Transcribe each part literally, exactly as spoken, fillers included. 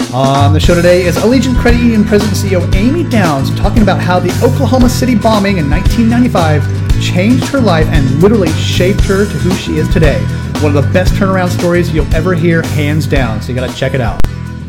On the show today is Allegiant Credit Union President and C E O Amy Downs talking about how the Oklahoma City bombing in nineteen ninety-five changed her life and literally shaped her to who she is today. One of the best turnaround stories you'll ever hear, hands down. So you got to check it out.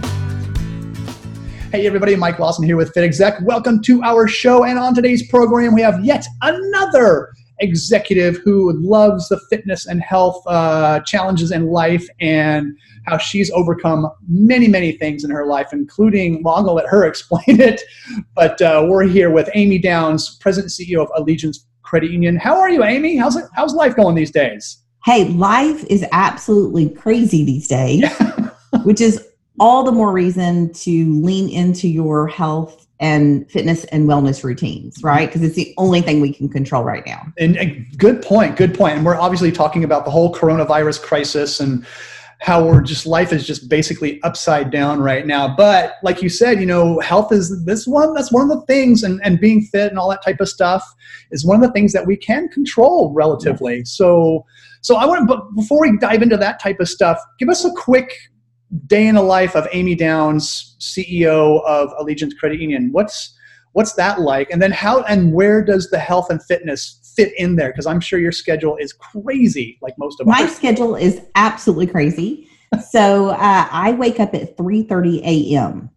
Hey everybody, Mike Lawson here with FitExec. Welcome to our show. And on today's program, we have yet another executive who loves the fitness and health uh, challenges in life and how she's overcome many, many things in her life, including, well, I'm going to let her explain it. But uh, we're here with Amy Downs, President and C E O of Allegiant Credit Union. How are you, Amy? How's it, how's life going these days? Hey, life is absolutely crazy these days, which is all the more reason to lean into your health and fitness and wellness routines, right? Because it's the only thing we can control right now. And, and good point, good point. And we're obviously talking about the whole coronavirus crisis and how we're just, life is just basically upside down right now. But like you said, you know, health is this one, that's one of the things, and, and being fit and all that type of stuff is one of the things that we can control relatively. Yes. So, so I want to, but before we dive into that type of stuff, give us a quick day in the life of Amy Downs, C E O of Allegiant Credit Union. What's, what's that like? And then how, and where does the health and fitness fit in there? Because I'm sure your schedule is crazy, like most of My ours. schedule is absolutely crazy. So uh, I wake up at three thirty a.m.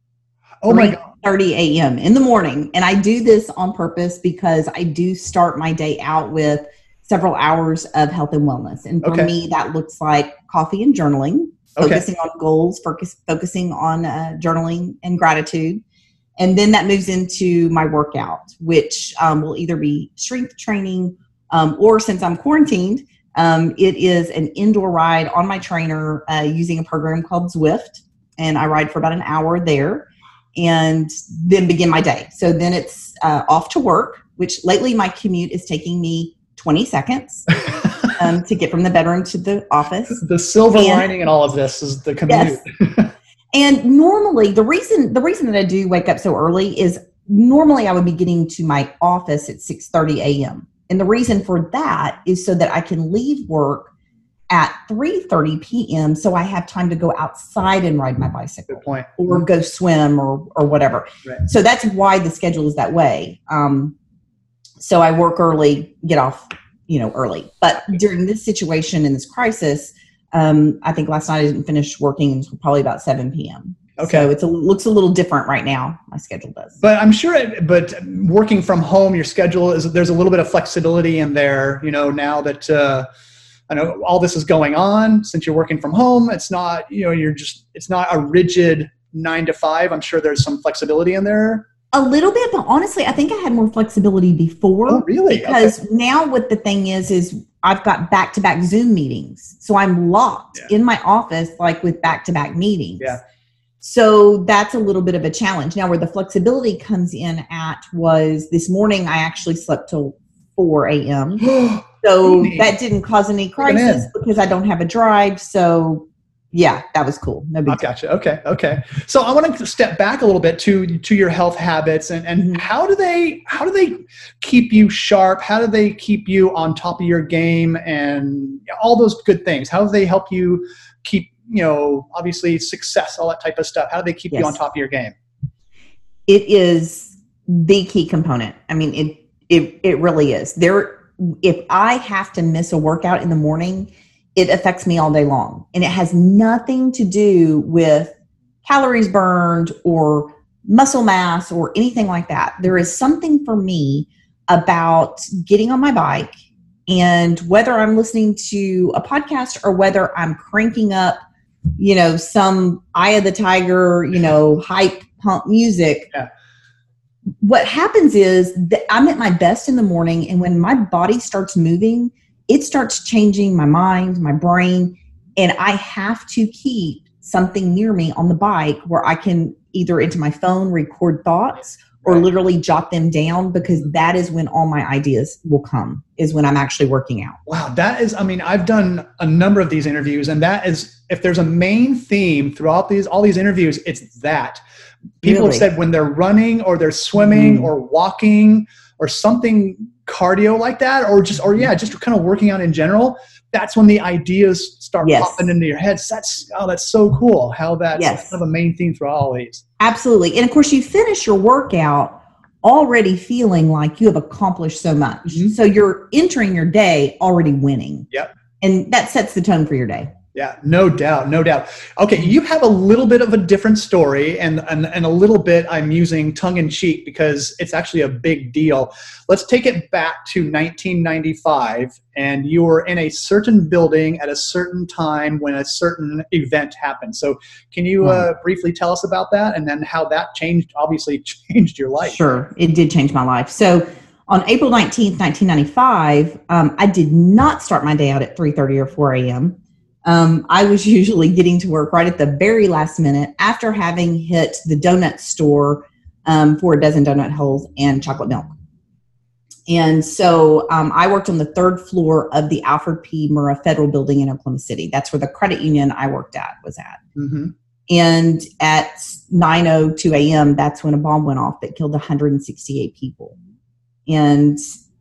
Oh my God. three thirty a.m. in the morning. And I do this on purpose because I do start my day out with several hours of health and wellness. And for Okay. me, that looks like coffee and journaling, Okay. focusing on goals, focus, focusing on uh, journaling and gratitude. And then that moves into my workout, which um, will either be strength training um, or, since I'm quarantined, um, it is an indoor ride on my trainer uh, using a program called Zwift. And I ride for about an hour there and then begin my day. So then it's uh, off to work, which lately my commute is taking me twenty seconds um, to get from the bedroom to the office. The silver and, lining in all of this is the commute. Yes. And normally the reason the reason that I do wake up so early is normally I would be getting to my office at six thirty a.m. And the reason for that is so that I can leave work at three thirty p.m. so I have time to go outside and ride my bicycle. Good point. Or go swim or or whatever. Right. So that's why the schedule is that way. Um, so I work early, get off, you know, early. But during this situation in this crisis, Um, I think last night I didn't finish working until probably about seven p.m. Okay. So it's a, looks a little different right now. My schedule does. But I'm sure, it, but working from home, your schedule is, there's a little bit of flexibility in there, you know, now that, uh, I know all this is going on, since you're working from home, it's not, you know, you're just, it's not a rigid nine to five. I'm sure there's some flexibility in there. A little bit, but honestly, I think I had more flexibility before. Oh, really? Because okay. now what the thing is, is I've got back-to-back Zoom meetings. So I'm locked Yeah. in my office, like with back-to-back meetings. Yeah. So that's a little bit of a challenge. Now where the flexibility comes in at was this morning, I actually slept till four a.m. So that didn't cause any crisis because I don't have a drive. So yeah, that was cool. No big I gotcha. Okay. Okay. So I want to step back a little bit to, to your health habits and, and Mm-hmm. how do they, how do they keep you sharp? How do they keep you on top of your game and all those good things? How do they help you keep, you know, obviously success, all that type of stuff? How do they keep Yes. you on top of your game? It is the key component. I mean, it, it, it really is. There, if I have to miss a workout in the morning, it affects me all day long. And it has nothing to do with calories burned or muscle mass or anything like that. There is something for me about getting on my bike, and whether I'm listening to a podcast or whether I'm cranking up, you know, some Eye of the Tiger, you know, hype pump music. Yeah. What happens is that I'm at my best in the morning, and when my body starts moving, it starts changing my mind, my brain, and I have to keep something near me on the bike where I can either into my phone record thoughts or Right. literally jot them down, because that is when all my ideas will come, is when I'm actually working out. Wow. That is, I mean, I've done a number of these interviews, and that is, if there's a main theme throughout these, all these interviews, it's that. People Really? have said when they're running or they're swimming Mm. or walking or something cardio like that, or just, or yeah, just kind of working out in general, that's when the ideas start Yes. popping into your head. So that's, oh, that's so cool how that's Yes. kind of a main theme through all these. Absolutely. And of course, you finish your workout already feeling like you have accomplished so much. Mm-hmm. So you're entering your day already winning. Yep. And that sets the tone for your day. Yeah, no doubt, no doubt. Okay, you have a little bit of a different story, and, and, and a little bit I'm using tongue-in-cheek because it's actually a big deal. Let's take it back to nineteen ninety-five, and you were in a certain building at a certain time when a certain event happened. So can you uh, briefly tell us about that, and then how that changed, obviously changed your life? Sure, it did change my life. So on April nineteenth, nineteen ninety-five, um, I did not start my day out at three thirty or four a.m., Um, I was usually getting to work right at the very last minute after having hit the donut store um, for a dozen donut holes and chocolate milk. And so um, I worked on the third floor of the Alfred P. Murrah Federal Building in Oklahoma City. That's where the credit union I worked at was at. Mm-hmm. And at nine oh two a.m., that's when a bomb went off that killed one hundred sixty-eight people. And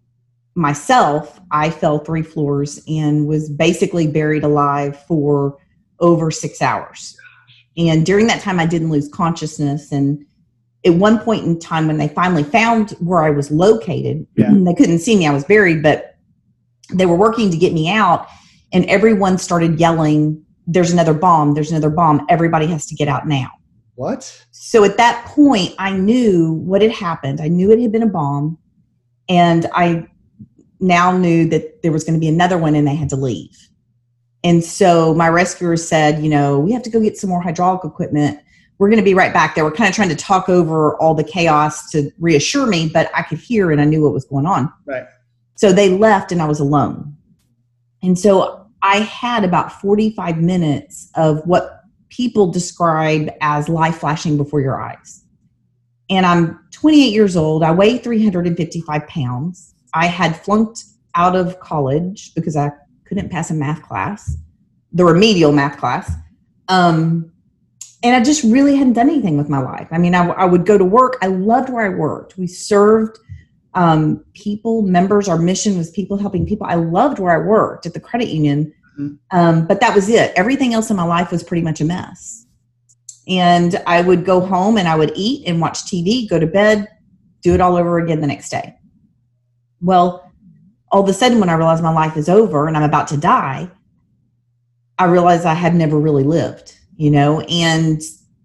myself, I fell three floors and was basically buried alive for over six hours. And during that time, I didn't lose consciousness. And at one point in time, when they finally found where I was located, yeah. they couldn't see me. I was buried, but they were working to get me out. And everyone started yelling, "There's another bomb. There's another bomb. Everybody has to get out now." What? So at that point, I knew what had happened. I knew it had been a bomb. And I now knew that there was going to be another one and they had to leave. And so my rescuers said, you know, we have to go get some more hydraulic equipment. We're going to be right back. They were kind of trying to talk over all the chaos to reassure me, but I could hear and I knew what was going on. Right. So they left and I was alone. And so I had about forty-five minutes of what people describe as life flashing before your eyes. And I'm twenty-eight years old. I weigh three hundred fifty-five pounds. I had flunked out of college because I couldn't pass a math class, the remedial math class. Um, and I just really hadn't done anything with my life. I mean, I, I would go to work. I loved where I worked. We served um, people, members. Our mission was people helping people. I loved where I worked at the credit union. Mm-hmm. Um, but that was it. Everything else in my life was pretty much a mess. And I would go home and I would eat and watch T V, go to bed, do it all over again the next day. Well, all of a sudden when I realized my life is over and I'm about to die, I realized I had never really lived, you know, and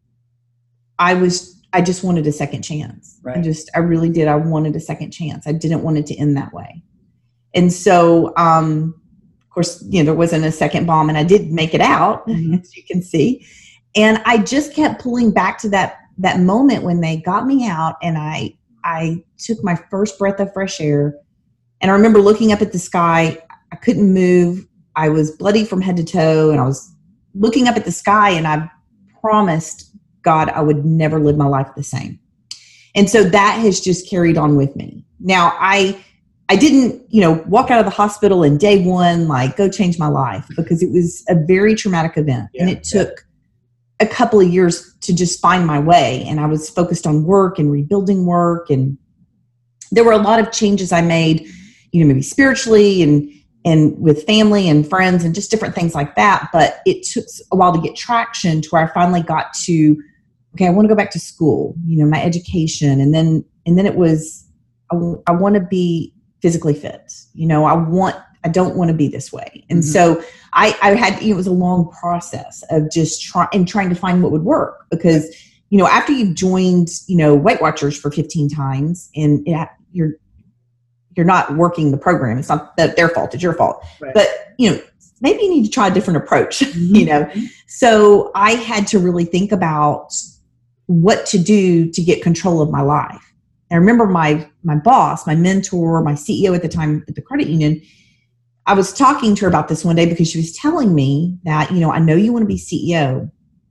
I was, I just wanted a second chance. Right. I just, I really did. I wanted a second chance. I didn't want it to end that way. And so, um, of course, you know, there wasn't a second bomb and I did make it out, mm-hmm. as you can see. And I just kept pulling back to that, that moment when they got me out and I, I took my first breath of fresh air. And I remember looking up at the sky. I couldn't move. I was bloody from head to toe. And I was looking up at the sky and I promised God I would never live my life the same. And so that has just carried on with me. Now, I I didn't, you know, walk out of the hospital in day one, like go change my life, because it was a very traumatic event. Yeah, and it took yeah. a couple of years to just find my way. And I was focused on work and rebuilding work. And there were a lot of changes I made, you know, maybe spiritually and, and with family and friends and just different things like that. But it took a while to get traction to where I finally got to, okay, I want to go back to school, you know, my education. And then, and then it was, I, I want to be physically fit. You know, I want, I don't want to be this way. And mm-hmm. so I, I had, it was a long process of just trying and trying to find what would work, because, you know, after you've joined, you know, Weight Watchers for fifteen times and it, you're, you're not working the program. It's not their fault. It's your fault. Right. But, you know, maybe you need to try a different approach, mm-hmm. you know? So I had to really think about what to do to get control of my life. I remember my, my boss, my mentor, my C E O at the time at the credit union, I was talking to her about this one day because she was telling me that, you know, I know you want to be C E O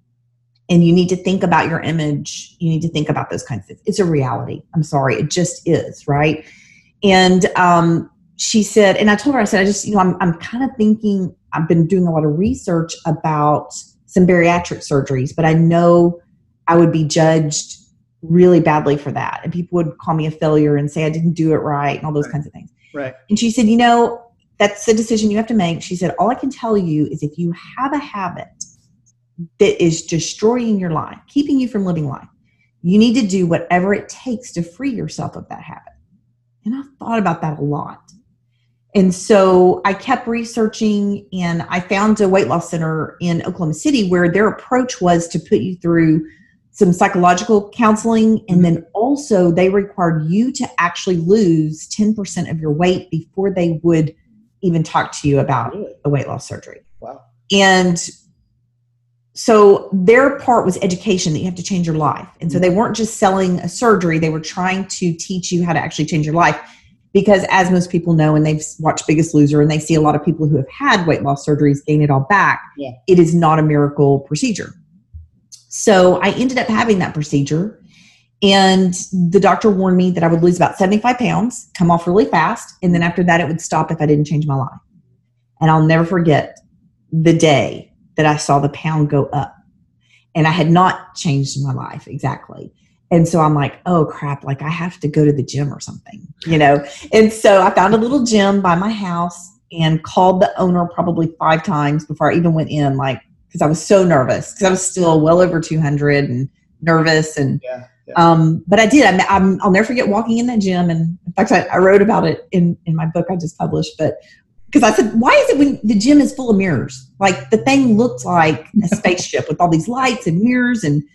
and you need to think about your image. You need to think about those kinds of things. It's a reality. I'm sorry. It just is. Right. And um, she said, and I told her, I said, I just, you know, I'm, I'm kind of thinking, I've been doing a lot of research about some bariatric surgeries, but I know I would be judged really badly for that. And people would call me a failure and say I didn't do it right and all those right. kinds of things. Right. And she said, you know, that's the decision you have to make. She said, all I can tell you is if you have a habit that is destroying your life, keeping you from living life, you need to do whatever it takes to free yourself of that habit. And I thought about that a lot. And so I kept researching, and I found a weight loss center in Oklahoma City where their approach was to put you through some psychological counseling. And then also they required you to actually lose ten percent of your weight before they would even talk to you about Really? a weight loss surgery. Wow. And so their part was education, that you have to change your life. And so they weren't just selling a surgery. They were trying to teach you how to actually change your life. Because as most people know, and they've watched Biggest Loser, and they see a lot of people who have had weight loss surgeries gain it all back, Yeah. it is not a miracle procedure. So I ended up having that procedure, and the doctor warned me that I would lose about seventy-five pounds, come off really fast, and then after that it would stop if I didn't change my life. And I'll never forget the day that I saw the pound go up, and I had not changed my life exactly. And so I'm like, oh crap, like I have to go to the gym or something, you know? And so I found a little gym by my house and called the owner probably five times before I even went in, like, because I was so nervous, because I was still well over two hundred and nervous. And, Yeah, yeah. um, but I did, I, I'm, I'll never forget walking in that gym. And in fact, I, I wrote about it in, in my book I just published, but because I said, why is it when the gym is full of mirrors? Like the thing looked like a spaceship with all these lights and mirrors. And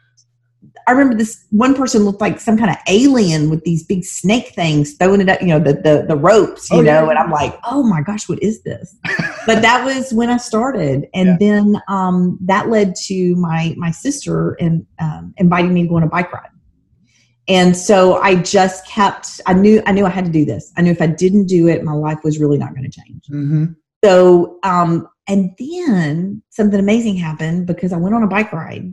I remember this one person looked like some kind of alien with these big snake things throwing it up, you know, the the, the ropes, you Oh, know, yeah. and I'm like, oh my gosh, what is this? But that was when I started. And Yeah. then um, that led to my my sister and um, inviting me to go on a bike ride. And so I just kept, I knew, I knew I had to do this. I knew if I didn't do it, my life was really not going to change. Mm-hmm. So, um, and then something amazing happened because I went on a bike ride.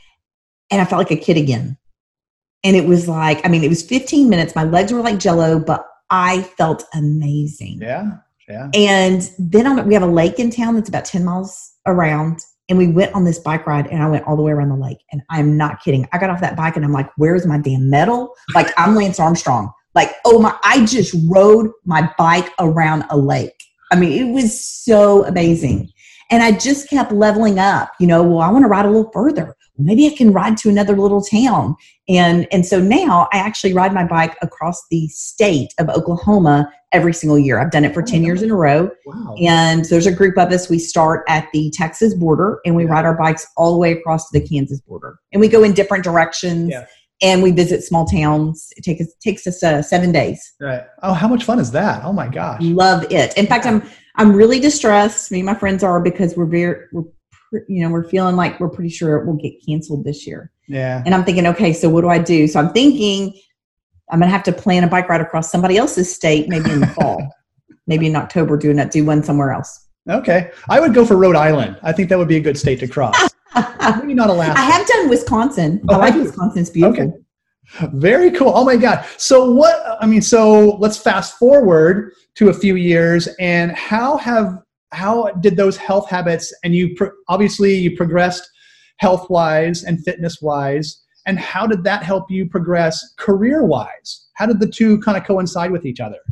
And I felt like a kid again. And it was like, I mean, it was fifteen minutes. My legs were like jello, but I felt amazing. Yeah. Yeah. And then on, we have a lake in town that's about ten miles around. And we went on this bike ride, and I went all the way around the lake. And I'm not kidding. I got off that bike and I'm like, where's my damn medal? Like I'm Lance Armstrong. Like, oh my, I just rode my bike around a lake. I mean, it was so amazing. And I just kept leveling up, you know, well, I want to ride a little further. Well, maybe I can ride to another little town. And, and so now I actually ride my bike across the state of Oklahoma every single year. I've done it for ten years in a row. Wow. And there's a group of us. We start at the Texas border and we Yeah. ride our bikes all the way across to the Kansas border. And we go in different directions Yeah. and we visit small towns. It takes us, takes us uh, seven days. Right. Oh, how much fun is that? Oh my gosh. Love it. In fact, I'm I'm really distressed. Me and my friends are, because we're very we're pr- you know we're feeling like we're pretty sure it will get canceled this year. Yeah. And I'm thinking, okay, so what do I do? So I'm thinking I'm gonna have to plan a bike ride across somebody else's state, maybe in the fall, maybe in October, do not do one somewhere else. Okay. I would go for Rhode Island. I think that would be a good state to cross. Maybe not Alaska. I have done Wisconsin. Oh, I like have you? Wisconsin. It's beautiful. Okay. Very cool. Oh my God. So what, I mean, so let's fast forward to a few years, and how have, how did those health habits, and you pro- obviously you progressed health wise and fitness wise, and how did that help you progress career wise? How did the two kind of coincide with each other?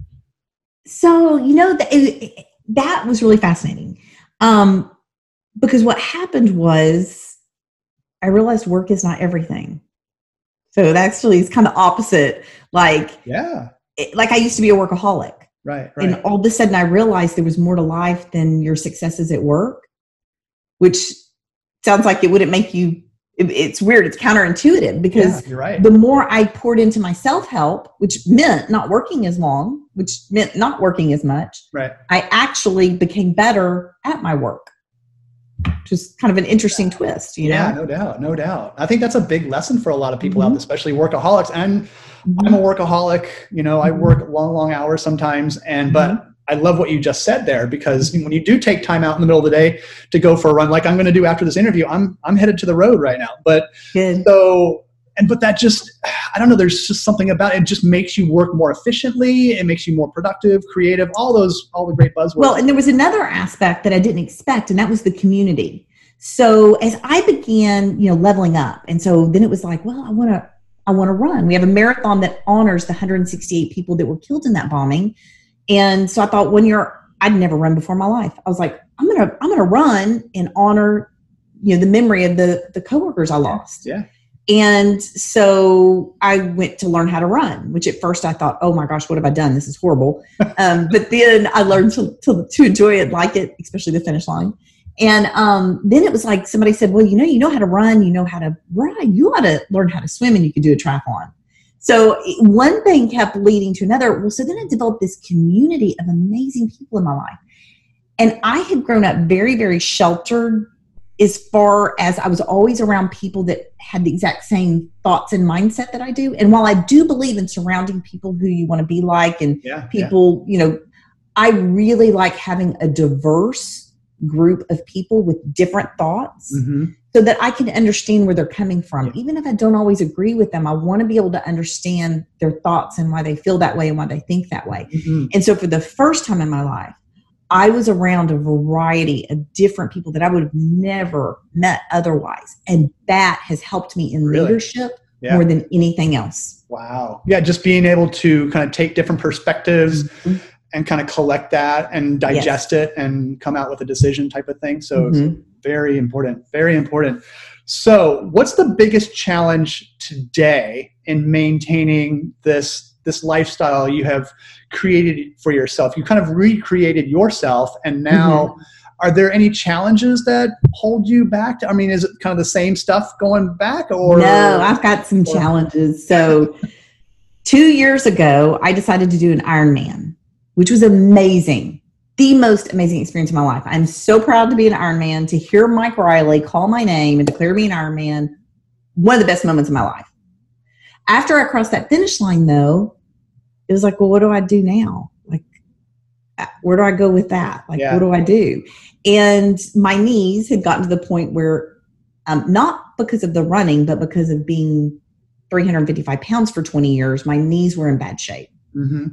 So, you know, th- it, it, that was really fascinating. Um, because what happened was I realized work is not everything. So that actually is kind of opposite. Like, Yeah. it, like I used to be a workaholic. Right. Right. And all of a sudden I realized there was more to life than your successes at work, which sounds like it wouldn't make you, it, it's weird. It's counterintuitive because yeah, you're right. the more I poured into my self-help, which meant not working as long, which meant not working as much, Right. I actually became better at my work. Just kind of an interesting twist, you know? Yeah, no doubt, no doubt. I think that's a big lesson for a lot of people Mhm. out there, especially workaholics. And Mhm. I'm a workaholic. You know, I work long, long hours sometimes. And but I love what you just said there, because when you do take time out in the middle of the day to go for a run, like I'm going to do after this interview, I'm I'm headed to the road right now. But Good. so and but that just, I don't know. There's just something about it. It just makes you work more efficiently. It makes you more productive, creative. All those, all the great buzzwords. Well, and there was another aspect that I didn't expect, and that was the community. So as I began, you know, leveling up, and so then it was like, well, I want to, I want to run. We have a marathon that honors the one hundred sixty-eight people that were killed in that bombing. And so I thought, when you're, I'd never run before in my life. I was like, I'm going to, I'm going to run and honor, you know, the memory of the, the coworkers I lost. Yeah. And so I went to learn how to run, which at first I thought, oh my gosh, what have I done? This is horrible. Um, but then I learned to, to, to enjoy it, like it, especially the finish line. And um, then it was like somebody said, well, you know, you know how to run, you know how to ride, you ought to learn how to swim and you could do a triathlon. So one thing kept leading to another. Well, so then I developed this community of amazing people in my life. And I had grown up very, very sheltered as far as I was always around people that had the exact same thoughts and mindset that I do. And while I do believe in surrounding people who you want to be like and yeah, people, yeah. you know, I really like having a diverse group of people with different thoughts mm-hmm. so that I can understand where they're coming from. Yeah. Even if I don't always agree with them, I want to be able to understand their thoughts and why they feel that way and why they think that way. Mm-hmm. And so for the first time in my life, I was around a variety of different people that I would have never met otherwise. And that has helped me in really? leadership yeah. more than anything else. Wow. Yeah, just being able to kind of take different perspectives mm-hmm. and kind of collect that and digest yes. it and come out with a decision type of thing. So mm-hmm. it's very important, very important. So what's the biggest challenge today in maintaining this this lifestyle you have created for yourself? You kind of recreated yourself, and now mm-hmm. are there any challenges that hold you back? I mean, is it kind of the same stuff going back? Or no, I've got some or, challenges. So two years ago, I decided to do an Ironman, which was amazing. The most amazing experience of my life. I'm so proud to be an Ironman, to hear Mike Riley call my name and declare me an Ironman. One of the best moments of my life. After I crossed that finish line, though, it was like, well, what do I do now? Like, where do I go with that? Like, yeah. what do I do? And my knees had gotten to the point where, um, not because of the running, but because of being three hundred fifty-five pounds for twenty years, my knees were in bad shape. Mm-hmm.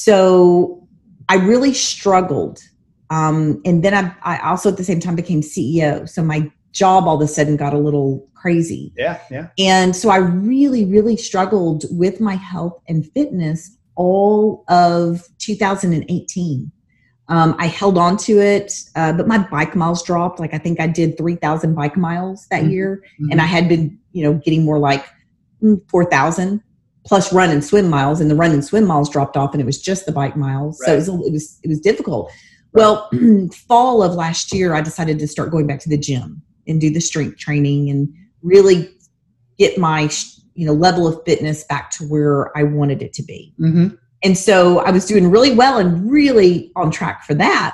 So I really struggled. Um, and then I, I also at the same time became C E O. So my job all of a sudden got a little crazy. Yeah, yeah. And so I really, really struggled with my health and fitness all of two thousand eighteen. Um, I held on to it, uh, but my bike miles dropped. Like I think I did three thousand bike miles that mm-hmm. year. Mm-hmm. And I had been, you know, getting more like four thousand plus run and swim miles, and the run and swim miles dropped off and it was just the bike miles. Right. So it was, it was, it was difficult. Right. Well, fall of last year, I decided to start going back to the gym and do the strength training and really get my, you know, level of fitness back to where I wanted it to be. Mm-hmm. And so I was doing really well and really on track for that.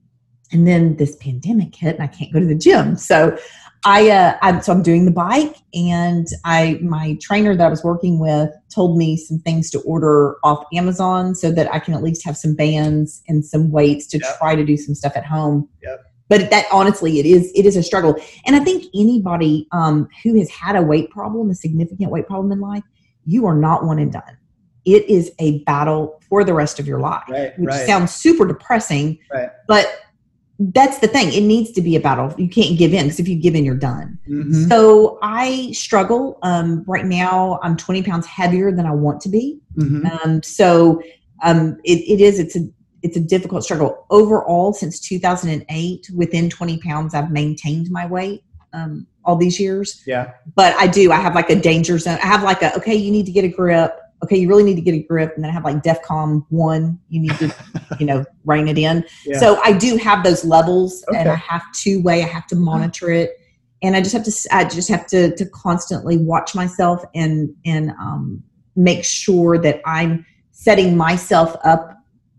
And then this pandemic hit and I can't go to the gym. So I, uh, I'm, so I'm doing the bike, and I, my trainer that I was working with told me some things to order off Amazon so that I can at least have some bands and some weights to yep. try to do some stuff at home. Yep. But that honestly, it is, it is a struggle. And I think anybody um, who has had a weight problem, a significant weight problem in life, you are not one and done. It is a battle for the rest of your life, right, which right. sounds super depressing, right. but that's the thing. It needs to be a battle. You can't give in, because if you give in, you're done. Mm-hmm. So I struggle. Um, right now, I'm twenty pounds heavier than I want to be. Mm-hmm. Um, so um, it, it is, it's a, it's a difficult struggle. Overall, since two thousand eight, within twenty pounds, I've maintained my weight um, all these years. Yeah. But I do, I have like a danger zone. I have like a, okay, you need to get a grip. Okay, you really need to get a grip. And then I have like DEFCON one, you need to, you know, rein it in. Yeah. So I do have those levels, okay. and I have to weigh, I have to monitor it. And I just have to, I just have to, to constantly watch myself and, and um, make sure that I'm setting myself up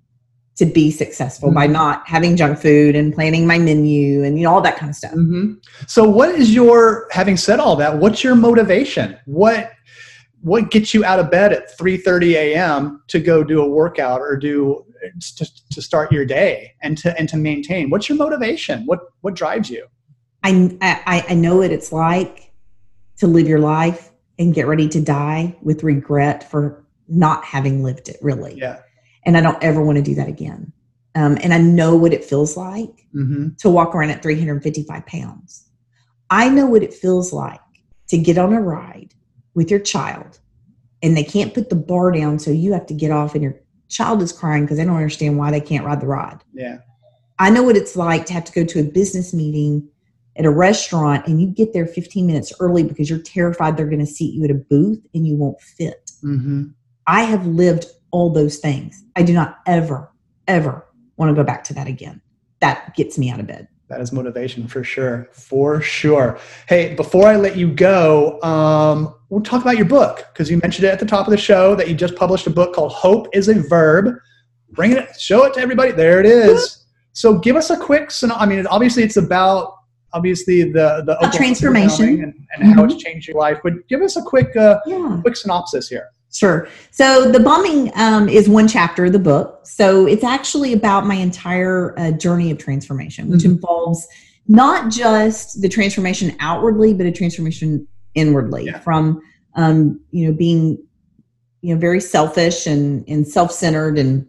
to be successful mm-hmm. by not having junk food and planning my menu and, you know, all that kind of stuff. Mm-hmm. So what is your, having said all that, what's your motivation? What, what gets you out of bed at three thirty a.m. to go do a workout or do to, to start your day and to, and to maintain? What's your motivation? What, what drives you? I, I, I know what it's like to live your life and get ready to die with regret for not having lived it, really. Yeah. And I don't ever want to do that again. Um, and I know what it feels like mm-hmm. to walk around at three hundred fifty-five pounds. I know what it feels like to get on a ride with your child and they can't put the bar down, so you have to get off and your child is crying because they don't understand why they can't ride the ride. Yeah. I know what it's like to have to go to a business meeting at a restaurant and you get there fifteen minutes early because you're terrified they're going to seat you at a booth and you won't fit. Mm-hmm. I have lived all those things. I do not ever, ever want to go back to that again. That gets me out of bed. That is motivation for sure. For sure. Hey, before I let you go, um, we'll talk about your book, because you mentioned it at the top of the show that you just published a book called Hope is a Verb. Bring it, show it to everybody. There it is. So give us a quick, I mean, obviously it's about, obviously the, the a transformation and, and mm-hmm. how it's changed your life, but give us a quick, uh, yeah. quick synopsis here. Sure. So the bombing um, is one chapter of the book. So it's actually about my entire uh, journey of transformation, which mm-hmm. involves not just the transformation outwardly, but a transformation inwardly yeah. from, um, you know, being, you know, very selfish and, and self-centered and,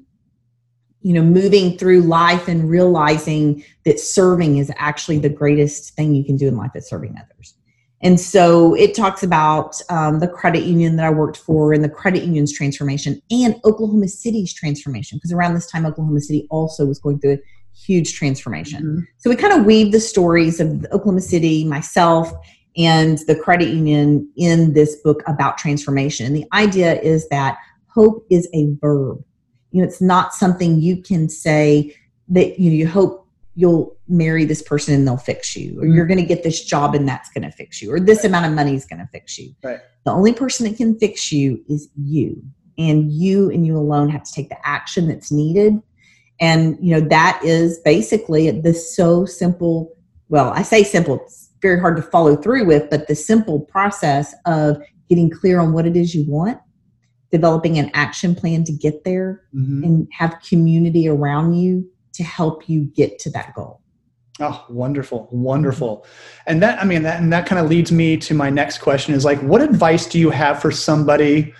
you know, moving through life and realizing that serving is actually the greatest thing you can do in life, is serving others. And so it talks about um, the credit union that I worked for and the credit union's transformation and Oklahoma City's transformation, because around this time, Oklahoma City also was going through a huge transformation. Mm-hmm. So we kind of weave the stories of Oklahoma City, myself, and the credit union in this book about transformation. And the idea is that hope is a verb. You know, it's not something you can say that, you know, you hope you'll marry this person and they'll fix you, or mm-hmm. you're going to get this job and that's going to fix you, or this right. amount of money is going to fix you. Right. The only person that can fix you is you, and you and you alone have to take the action that's needed. And, you know, that is basically the so simple, well, I say simple, it's very hard to follow through with, but the simple process of getting clear on what it is you want, developing an action plan to get there, mm-hmm. and have community around you to help you get to that goal. Oh, wonderful. Wonderful. And that, I mean, that, and that kind of leads me to my next question is like, what advice do you have for somebody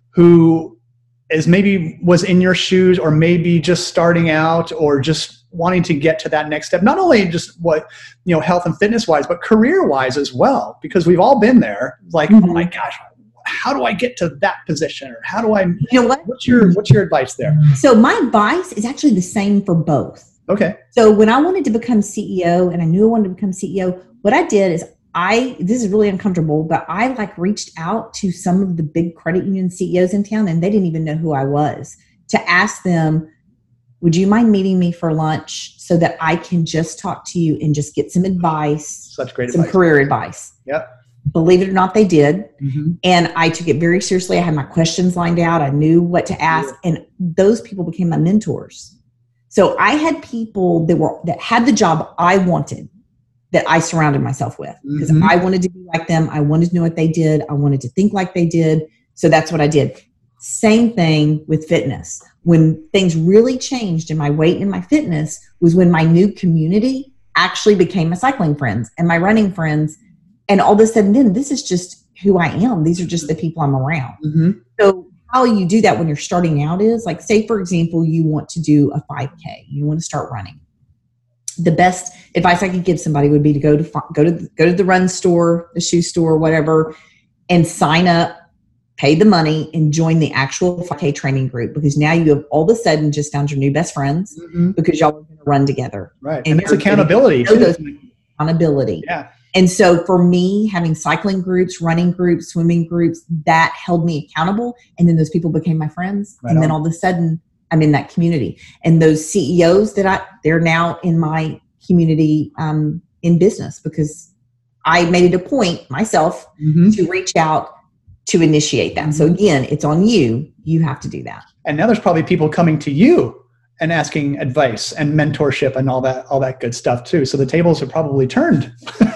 who is maybe was in your shoes, or maybe just starting out, or just wanting to get to that next step? Not only just what, you know, health and fitness wise, but career wise as well, because we've all been there. Like, mm-hmm. oh my gosh, how do I get to that position? Or how do I, you know what? What's your, what's your advice there? So my advice is actually the same for both. Okay. So when I wanted to become C E O and I knew I wanted to become C E O, what I did is I, this is really uncomfortable, but I like reached out to some of the big credit union C E Os in town, and they didn't even know who I was, to ask them, would you mind meeting me for lunch so that I can just talk to you and just get some advice, Such great some advice. career advice. Yep. Believe it or not, they did. Mm-hmm. And I took it very seriously. I had my questions lined out. I knew what to ask. Yeah. And those people became my mentors. So I had people that were, that had the job I wanted, that I surrounded myself with, because mm-hmm. I wanted to be like them. I wanted to know what they did. I wanted to think like they did. So that's what I did. Same thing with fitness. When things really changed in my weight and my fitness was when my new community actually became my cycling friends and my running friends. And all of a sudden, then this is just who I am. These are just the people I'm around. Mm-hmm. So how you do that when you're starting out is, like, say, for example, you want to do a five K. You want to start running. The best advice I could give somebody would be to go to go to go to the run store, the shoe store, whatever, and sign up, pay the money, and join the actual five K training group, because now you have all of a sudden just found your new best friends, mm-hmm. because y'all are going to run together. Right, and, and it's accountability. Those accountability. Yeah. And so for me, having cycling groups, running groups, swimming groups, that held me accountable. And then those people became my friends. Right and on. Then all of a sudden, I'm in that community. And those C E Os that I, they're now in my community um, in business, because I made it a point myself mm-hmm. to reach out to initiate that. Mm-hmm. So again, it's on you. You have to do that. And now there's probably people coming to you and asking advice and mentorship and all that, all that good stuff too. So the tables are probably turned.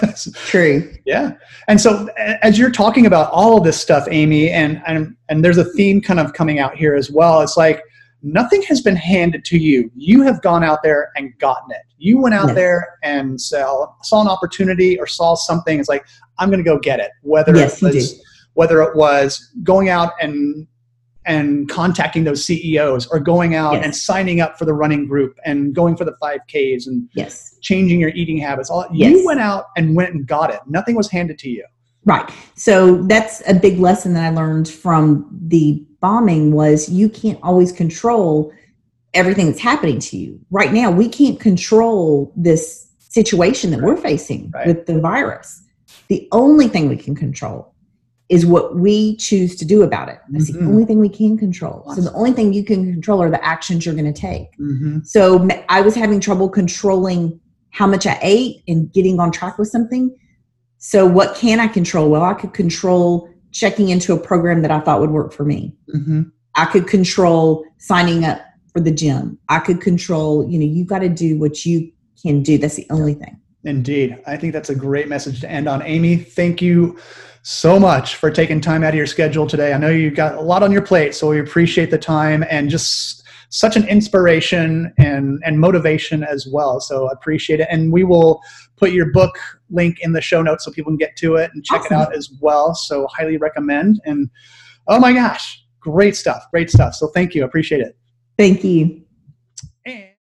True. Yeah. And so as you're talking about all of this stuff, Amy, and, and, and there's a theme kind of coming out here as well. It's like, nothing has been handed to you. You have gone out there and gotten it. You went out yes. there and saw, saw an opportunity or saw something. It's like, I'm going to go get it. Whether yes, it was, whether it was going out and and contacting those C E Os, or going out yes. and signing up for the running group and going for the five Ks and yes. changing your eating habits. All yes. You went out and went and got it. Nothing was handed to you. Right. So that's a big lesson that I learned from the bombing, was you can't always control everything that's happening to you. Right now, we can't control this situation that right. we're facing right. with the virus. The only thing we can control is what we choose to do about it. That's mm-hmm. the only thing we can control. Awesome. So the only thing you can control are the actions you're going to take. Mm-hmm. So I was having trouble controlling how much I ate and getting on track with something. So what can I control? Well, I could control checking into a program that I thought would work for me. Mm-hmm. I could control signing up for the gym. I could control, you know, you got to do what you can do. That's the only thing. Indeed. I think that's a great message to end on. Amy, thank you so much for taking time out of your schedule today. I know you've got a lot on your plate, so we appreciate the time and just such an inspiration and, and motivation as well. So I appreciate it. And we will put your book link in the show notes so people can get to it and check awesome. It out as well. So highly recommend. And oh my gosh, great stuff. Great stuff. So thank you. I appreciate it. Thank you. And